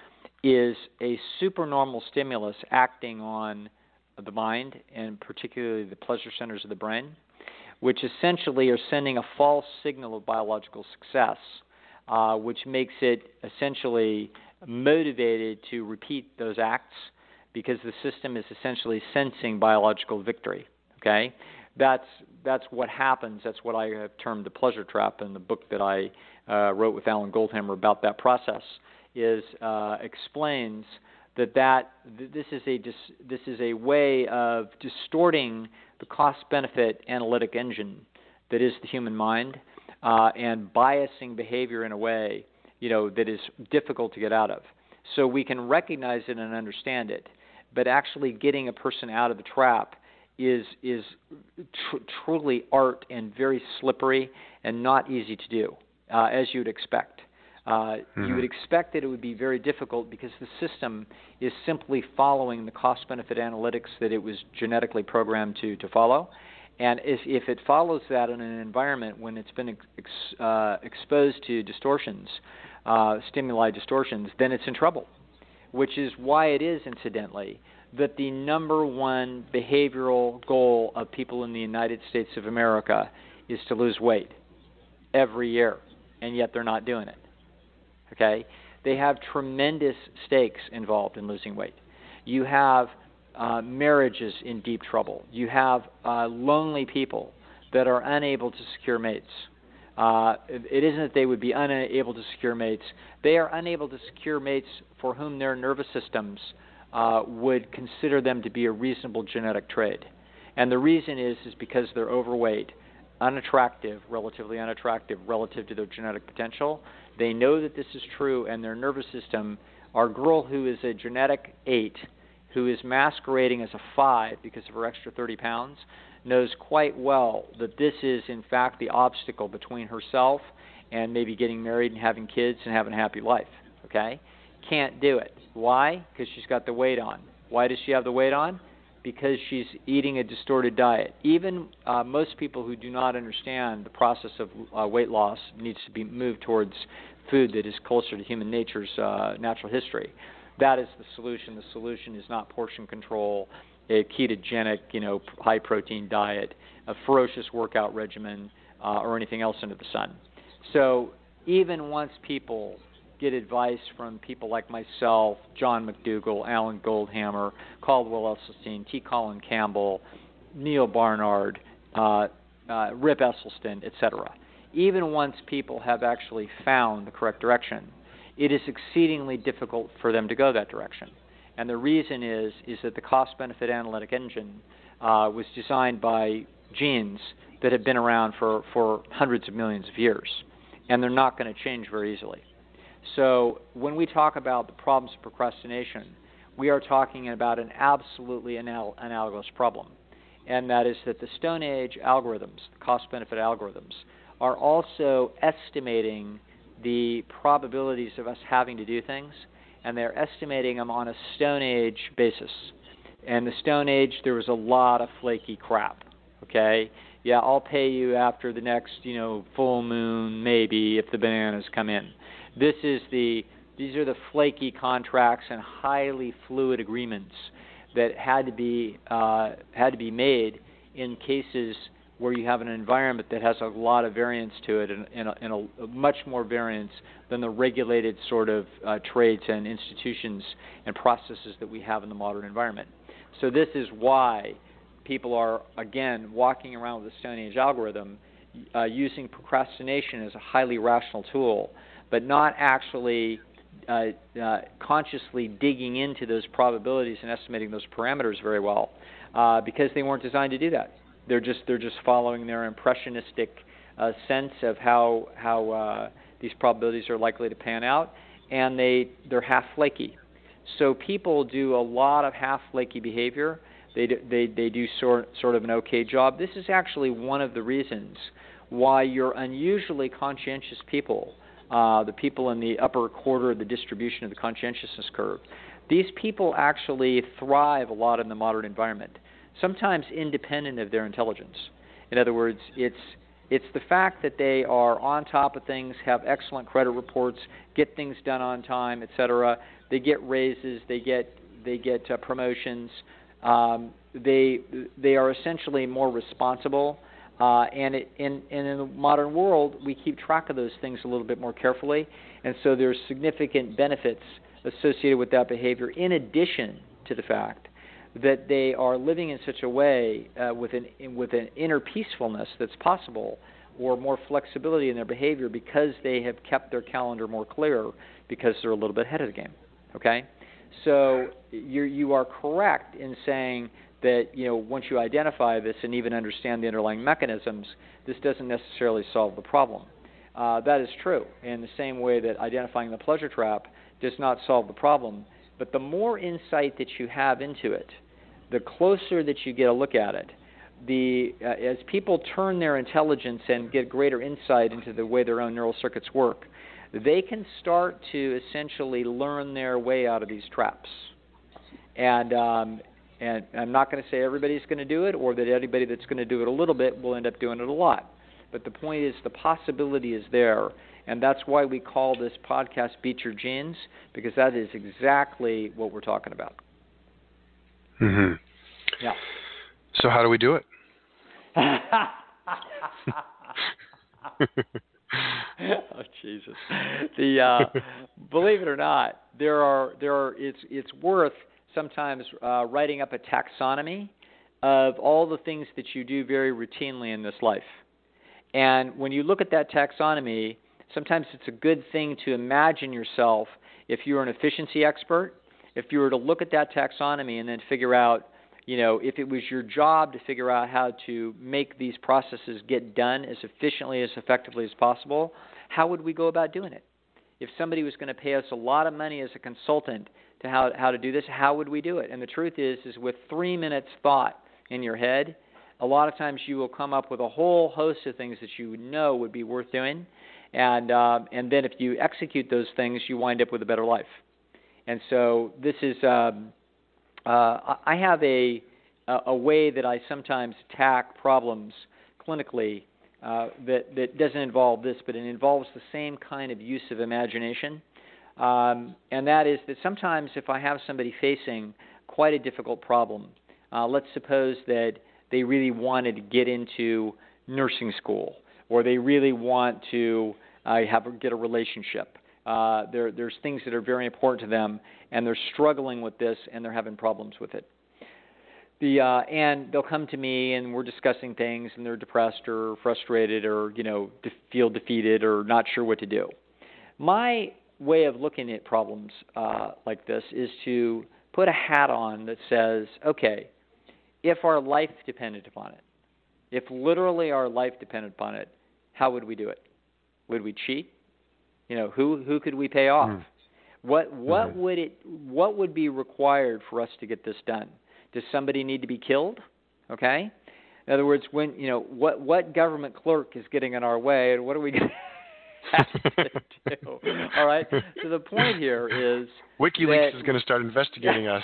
Speaker 2: is a supernormal stimulus acting on the mind, and particularly the pleasure centers of the brain, which essentially are sending a false signal of biological success, uh, which makes it essentially motivated to repeat those acts because the system is essentially sensing biological victory. Okay, that's that's what happens. That's what I have termed the pleasure trap in the book that I uh, wrote with Alan Goldhammer about that process. Is uh, explains that that th- this is a dis- this is a way of distorting the cost-benefit analytic engine that is the human mind, uh, and biasing behavior in a way, you know, that is difficult to get out of. So we can recognize it and understand it, but actually getting a person out of the trap is is tr- truly art and very slippery and not easy to do, uh, as you would expect. Uh, mm-hmm. You would expect that it would be very difficult because the system is simply following the cost-benefit analytics that it was genetically programmed to, to follow. And if, if it follows that in an environment when it's been ex, uh, exposed to distortions, uh, stimuli distortions, then it's in trouble, which is why it is, incidentally, that the number one behavioral goal of people in the United States of America is to lose weight every year, and yet they're not doing it. Okay? They have tremendous stakes involved in losing weight. You have uh, marriages in deep trouble. You have uh, lonely people that are unable to secure mates. Uh, it, it isn't that they would be unable to secure mates. They are unable to secure mates for whom their nervous systems uh, would consider them to be a reasonable genetic trait. And the reason is is because they're overweight, unattractive, relatively unattractive relative to their genetic potential. They know that this is true, and their nervous system, our girl who is a genetic eight, who is masquerading as a five because of her extra thirty pounds, knows quite well that this is, in fact, the obstacle between herself and maybe getting married and having kids and having a happy life, okay? Can't do it. Why? Because she's got the weight on. Why does she have the weight on? Because she's eating a distorted diet. Even uh, most people who do not understand the process of uh, weight loss needs to be moved towards food that is closer to human nature's uh, natural history. That is the solution. The solution is not portion control, a ketogenic, you know, high-protein diet, a ferocious workout regimen, uh, or anything else under the sun. So even once people get advice from people like myself, John McDougall, Alan Goldhammer, Caldwell Esselstyn, T. Colin Campbell, Neil Barnard, uh, uh, Rip Esselstyn, et cetera. Even once people have actually found the correct direction, it is exceedingly difficult for them to go that direction. And the reason is is that the cost-benefit analytic engine uh, was designed by genes that have been around for, for hundreds of millions of years, and they're not going to change very easily. So when we talk about the problems of procrastination, we are talking about an absolutely anal- analogous problem, and that is that the Stone Age algorithms, the cost-benefit algorithms, are also estimating the probabilities of us having to do things, and they're estimating them on a Stone Age basis. And the Stone Age, there was a lot of flaky crap, okay? Yeah, I'll pay you after the next, you know, full moon, maybe, if the bananas come in. This is the, these are the flaky contracts and highly fluid agreements that had to be uh, had to be made in cases where you have an environment that has a lot of variance to it, and, and, a, and a, a much more variance than the regulated sort of uh, trades and institutions and processes that we have in the modern environment. So this is why people are, again, walking around with a Stone Age algorithm, uh, using procrastination as a highly rational tool, but not actually uh, uh, consciously digging into those probabilities and estimating those parameters very well, uh, because they weren't designed to do that. They're just they're just following their impressionistic uh, sense of how how uh, these probabilities are likely to pan out, and they they're half flaky. So people do a lot of half flaky behavior. They do, they they do sort sort of an okay job. This is actually one of the reasons why your unusually conscientious people, uh, the people in the upper quarter of the distribution of the conscientiousness curve, these people actually thrive a lot in the modern environment, sometimes independent of their intelligence. In other words, it's it's the fact that they are on top of things, have excellent credit reports, get things done on time, et cetera. They get raises, they get they get uh, promotions. Um, they they are essentially more responsible. Uh, and, it, and, and in the modern world, we keep track of those things a little bit more carefully, and so there's significant benefits associated with that behavior, in addition to the fact that they are living in such a way uh, with an with an inner peacefulness that's possible, or more flexibility in their behavior because they have kept their calendar more clear, because they're a little bit ahead of the game. Okay, so you you are correct in saying that, you know, once you identify this and even understand the underlying mechanisms, this doesn't necessarily solve the problem. Uh, that is true, in the same way that identifying the pleasure trap does not solve the problem. But the more insight that you have into it, the closer that you get a look at it, the uh, as people turn their intelligence and get greater insight into the way their own neural circuits work, they can start to essentially learn their way out of these traps. And um, and I'm not going to say everybody's going to do it, or that anybody that's going to do it a little bit will end up doing it a lot. But the point is, the possibility is there, and that's why we call this podcast Beat Your Genes, because that is exactly what we're talking about.
Speaker 3: Mm-hmm.
Speaker 2: Yeah.
Speaker 3: So how do we do it?
Speaker 2: Oh, Jesus. The uh, believe it or not, there are there are it's it's worth sometimes uh, writing up a taxonomy of all the things that you do very routinely in this life. And when you look at that taxonomy, sometimes it's a good thing to imagine yourself, if you're an efficiency expert, if you were to look at that taxonomy and then figure out, you know, if it was your job to figure out how to make these processes get done as efficiently, as effectively as possible, how would we go about doing it? If somebody was going to pay us a lot of money as a consultant to how how to do this, how would we do it? And the truth is, is with three minutes thought in your head, a lot of times you will come up with a whole host of things that you know would be worth doing, and uh, and then if you execute those things, you wind up with a better life. And so this is, um, uh, I have a a way that I sometimes attack problems clinically uh, that that doesn't involve this, but it involves the same kind of use of imagination. Um, and that is that sometimes if I have somebody facing quite a difficult problem, uh, let's suppose that they really wanted to get into nursing school, or they really want to uh, have get a relationship. Uh, there, there's things that are very important to them, and they're struggling with this, and they're having problems with it. The uh, and they'll come to me, and we're discussing things, and they're depressed or frustrated, or you know, de- feel defeated, or not sure what to do. My way of looking at problems uh, like this is to put a hat on that says, okay, if our life depended upon it, if literally our life depended upon it, how would we do it? Would we cheat? You know, who who could we pay off? Mm. What what mm-hmm. would it what would be required for us to get this done? Does somebody need to be killed? Okay. In other words, when you know what what government clerk is getting in our way, and what are we going to have to do? All right. So the point here is
Speaker 3: WikiLeaks
Speaker 2: that,
Speaker 3: is going to start investigating us.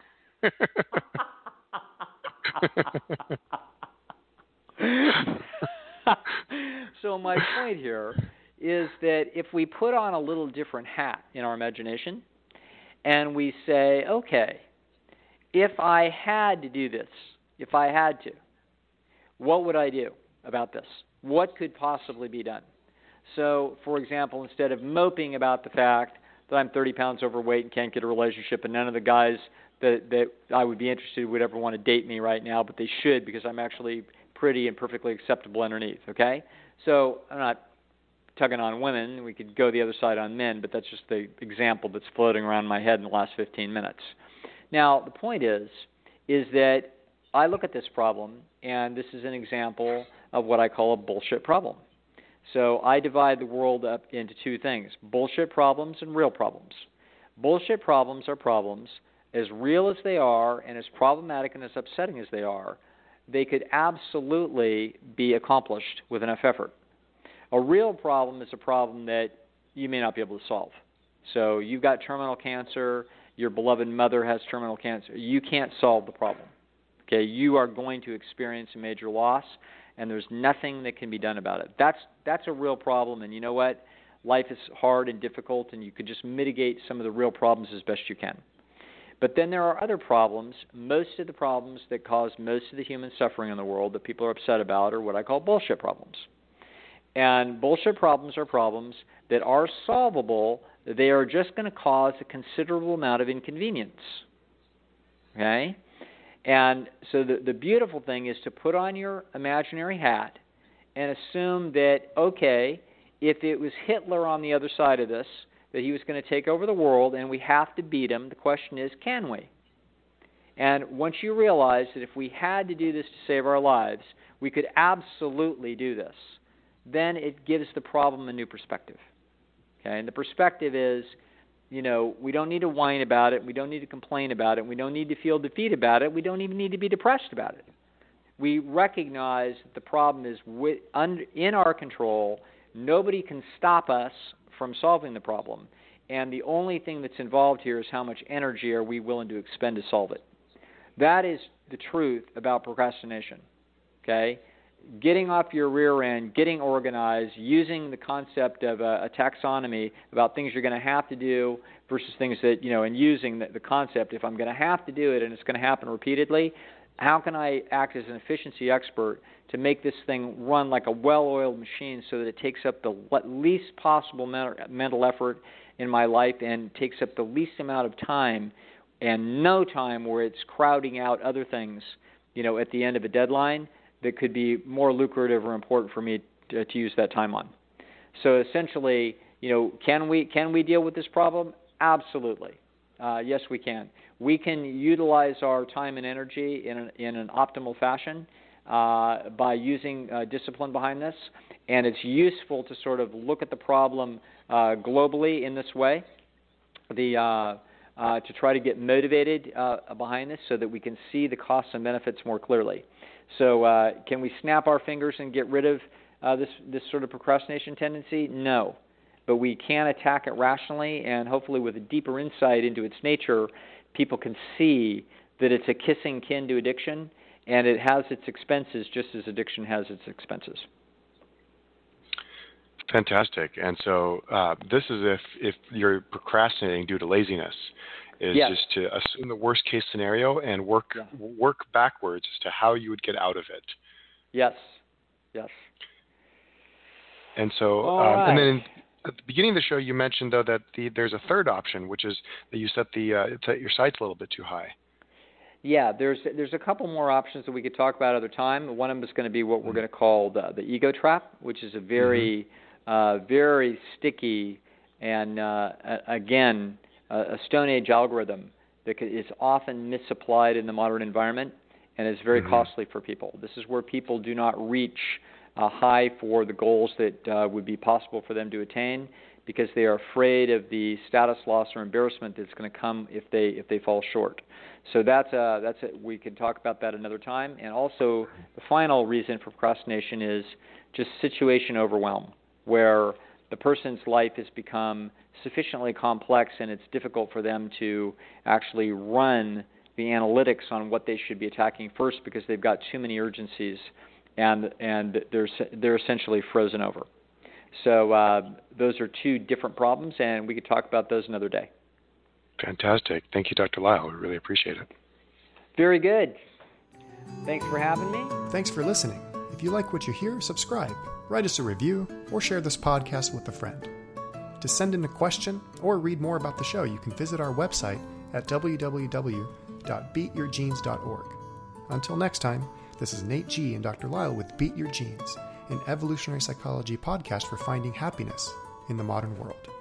Speaker 2: So my point here is that if we put on a little different hat in our imagination and we say, okay, if I had to do this, if I had to, what would I do about this? What could possibly be done? So, for example, instead of moping about the fact that I'm thirty pounds overweight and can't get a relationship, and none of the guys that, that I would be interested in would ever want to date me right now, but they should because I'm actually pretty and perfectly acceptable underneath, okay? So I'm not tugging on women. We could go the other side on men, but that's just the example that's floating around my head in the last fifteen minutes. Now, the point is, is that I look at this problem, and this is an example of what I call a bullshit problem. So I divide the world up into two things, bullshit problems and real problems. Bullshit problems are problems, as real as they are and as problematic and as upsetting as they are, they could absolutely be accomplished with enough effort. A real problem is a problem that you may not be able to solve. So you've got terminal cancer, your beloved mother has terminal cancer. You can't solve the problem. Okay, you are going to experience a major loss, and there's nothing that can be done about it. That's that's a real problem, and you know what? Life is hard and difficult, and you could just mitigate some of the real problems as best you can. But then there are other problems. Most of the problems that cause most of the human suffering in the world that people are upset about are what I call bullshit problems. And bullshit problems are problems that are solvable. They are just going to cause a considerable amount of inconvenience. Okay? And so the, the beautiful thing is to put on your imaginary hat and assume that, okay, if it was Hitler on the other side of this, that he was going to take over the world and we have to beat him, the question is, can we? And once you realize that if we had to do this to save our lives, we could absolutely do this, then it gives the problem a new perspective. Okay, and the perspective is, you know, we don't need to whine about it. We don't need to complain about it. We don't need to feel defeat about it. We don't even need to be depressed about it. We recognize that the problem is with, under, in our control. Nobody can stop us from solving the problem. And the only thing that's involved here is how much energy are we willing to expend to solve it. That is the truth about procrastination. Okay? Getting off your rear end, getting organized, using the concept of a, a taxonomy about things you're going to have to do versus things that, you know, and using the, the concept, if I'm going to have to do it and it's going to happen repeatedly, how can I act as an efficiency expert to make this thing run like a well-oiled machine so that it takes up the least possible mental effort in my life and takes up the least amount of time and no time where it's crowding out other things, you know, at the end of a deadline that could be more lucrative or important for me to, to use that time on. So essentially, you know, can we can we deal with this problem? Absolutely. Uh, yes, we can. We can utilize our time and energy in an, in an optimal fashion uh, by using uh, discipline behind this, and it's useful to sort of look at the problem uh, globally in this way, the uh, uh, to try to get motivated uh, behind this so that we can see the costs and benefits more clearly. So uh, can we snap our fingers and get rid of uh, this this sort of procrastination tendency? No. But we can attack it rationally, and hopefully with a deeper insight into its nature, people can see that it's a kissing kin to addiction, and it has its expenses just as addiction has its expenses.
Speaker 3: Fantastic. And so uh, this is if, if you're procrastinating due to laziness, is
Speaker 2: yes.
Speaker 3: just to assume the worst case scenario and work
Speaker 2: yeah.
Speaker 3: work backwards as to how you would get out of it.
Speaker 2: Yes. Yes.
Speaker 3: And so,
Speaker 2: All
Speaker 3: um,
Speaker 2: right.
Speaker 3: and then at the beginning of the show, you mentioned though that the, there's a third option, which is that you set the uh, set your sights a little bit too high.
Speaker 2: Yeah, there's there's a couple more options that we could talk about other time. One of them is going to be what we're going to call the, the ego trap, which is a very mm-hmm. uh, very sticky and uh, again a Stone Age algorithm that is often misapplied in the modern environment and is very mm-hmm. costly for people. This is where people do not reach a high for the goals that uh, would be possible for them to attain because they are afraid of the status loss or embarrassment that's going to come if they if they fall short. So that's a, that's a, we can talk about that another time. And also the final reason for procrastination is just situation overwhelm, where the person's life has become sufficiently complex and it's difficult for them to actually run the analytics on what they should be attacking first because they've got too many urgencies and and they're they're essentially frozen over. So uh, those are two different problems, and we could talk about those another day.
Speaker 3: Fantastic. Thank you, Doctor Lisle. We really appreciate it.
Speaker 2: Very good. Thanks for having me.
Speaker 1: Thanks for listening. If you like what you hear, subscribe, write us a review, or share this podcast with a friend. To send in a question or read more about the show, you can visit our website at w w w dot beat your genes dot org. Until next time, this is Nate G. and Doctor Lyle with Beat Your Genes, an evolutionary psychology podcast for finding happiness in the modern world.